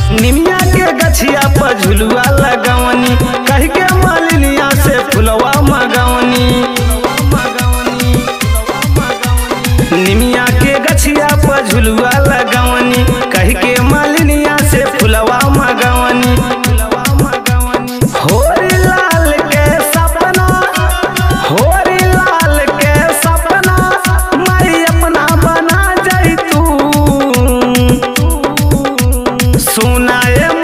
निमिया के गछिया पर झुलुआ लगवनी कह के मालिनिया से फुलवा मगवनी। निमिया के गछिया पर झुलुआ लगवनी कह के मालिनिया से फुलवा मगवनी। होरी लाल के सपना, होरी लाल के सपना माई अपना बना जाई तू। सुनाए